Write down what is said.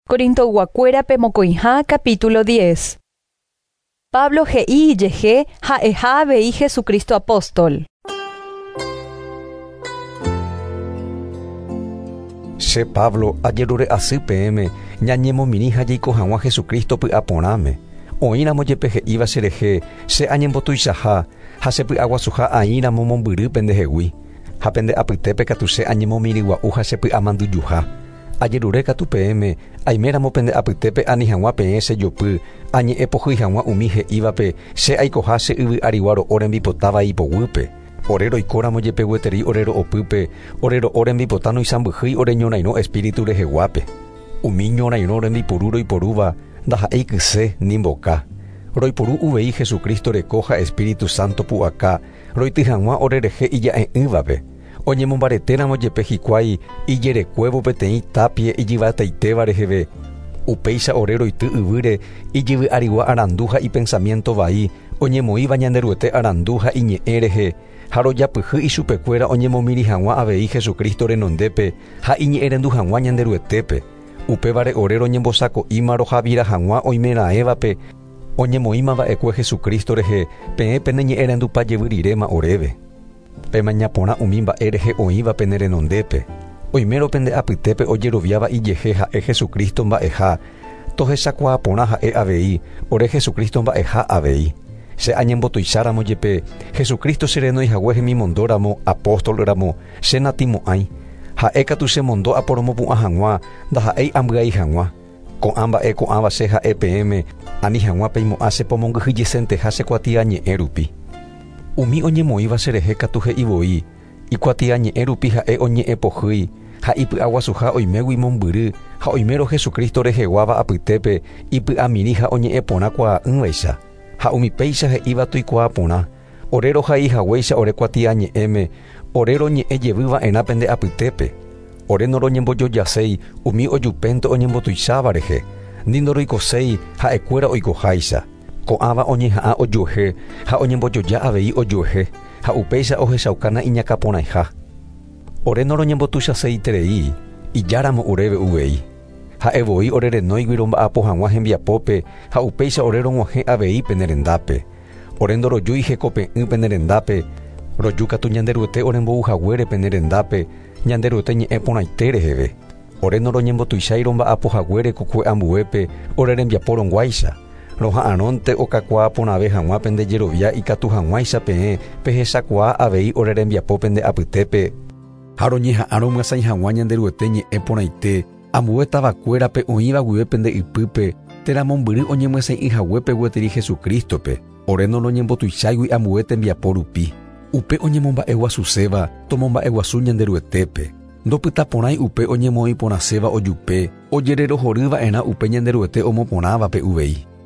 Korintoguakuérape mokoĩha capítulo 10. Pablo he'i jehe ha'eha avei Jesucristo apóstol. Che Pablo ajerure asy peẽme ñañemomíri ha jaiko hag̃ua Jesucristo py'aporãme. Oĩramo jepe he'íva cherehe che añembotuichaha ha chepy'aguasuha aíramo mombyry pendehegui. Ha pende apytépe katu che añemomírigua'u ha chepy'amandujuha. Ajerure katu peẽme aiméramo pende apytépe ani hag̃ua peẽ chejopy añe'ẽpohýi hag̃ua umi he'ívape che aikoha che yvy arigua ro'o rembipotava ipoguýpe. Ore roikóramo jepe gueteri ore ro'opýpe, ore ro'o rembipota noisãmbyhýi ore ñorairõ espíritu reheguápe. Umi ñorairõ rembipuru roiporúva ndaha'éi kyse ni mboka. Roiporu uvei Jesucristo reko ha Espíritu Santo pu'aka roity hag̃ua orerehe ija'e'ỹvape. Oñemombaretéramo jepe hikuái ijerekuévo peteĩ tápie ijyvataitéva reheve. Upéicha ore roity yvýre ijyvy arigua arandu ha ipensamiento vai oñemoĩva ñanderuete arandu ha iñe'ẽ rehe ha rojapyhy ichupekuéra oñemomíri hag̃ua avei Jesucristo renondépe ha iñe'ẽrendu hag̃ua ñanderuetépe. Upévare ore roñembosako'íma rohavira hag̃ua oimeraẽvape oñemoĩma va'ekue Jesucristo rehe peẽ pene ñe'ẽrendupa jevy oréve. Péma ñaporã umi mba'e rehe oĩvape ne renondépe. Oimérõ pende apytépe ojeroviáva ijehe ha'e Jesucristo mba'eha tohechakuaa porã ha'e avei ore Jesucristo mba'eha avei. Che añembotuicháramo jepe Jesucristo cherenoihague hemimondóramo apóstolramo che natimo'ãi. Ha'e katu chemondo aporomopu'ã hag̃ua ndaha'éi ambyai hag̃ua. Ko'ã mba'e ko'ãva che ha'e peẽme ani hag̃ua peimo'ã chepomongyhyjesenteha chekuatia ñe'ẽ rupi. Umi oñemoĩva cherehe katu he'ivoi ikuatia ñe'ẽ rupi ha'e oñe'ẽpohýi ha ipy'aguasuha oimégui mombyry ha oimérõ Jesucristo reheguáva apytépe ipy'amiri ha oñe'ẽporã kuaa'ỹvaicha. Ha umi péicha he'íva toikuaa porã. Ore rohaihaguéicha ore kuatia ñe'ẽme, ore roñe'ẽjevýva'erã pende apytépe. Ore noroñembojojaséi umi ojupénte oñembotuicháva rehe. Ni ndoroikoséi ha'ekuéra oikoháicha. Ko'ãva oñeha'ã ojuehe ha oñembojoja avei ojuehe ha upéicha ohechaukána iñakaporãiha. Ore noroñembotuichaseiterei ijáramo oréve uvei. Ha'evoi ore renóigui romba'apo hag̃ua hembiapópe ha upéicha ore rog̃uahẽ avei pene rendápe. Ore ndorojúi hekope'ỹ pene rendápe, roju katu ñanderuete ore mbouhaguére pene rendápe, ñanderuete ñe'ẽporãite reheve. Ore noroñembotuichái romba'apohaguére kokue ambuépe ore rembiapo rongguáicha. Roha'ãrónte okakuaa porãve hag̃ua pende jerovia ikatu hag̃uáicha peẽ pehechakuaa avei ore rembiapo pende apytépe ha roñeha'ã romyasãi hag̃ua ñanderuete ñe'ẽporãite ambue tavakuérape oĩva guive pende ypýpe teramombyry oñemyasãi'yhaguépe gueteri Jesucristope. Ore noroñembotuicháigui ambue tembiapo rupi. Upe oñemomba'eguasuséva tomomba'eguasu ñanderuetépe. Ndopytaporãi upe oñemoĩ porãséva ojupe ojererohorýva'erã upe ñanderuete omoporãvape uvei.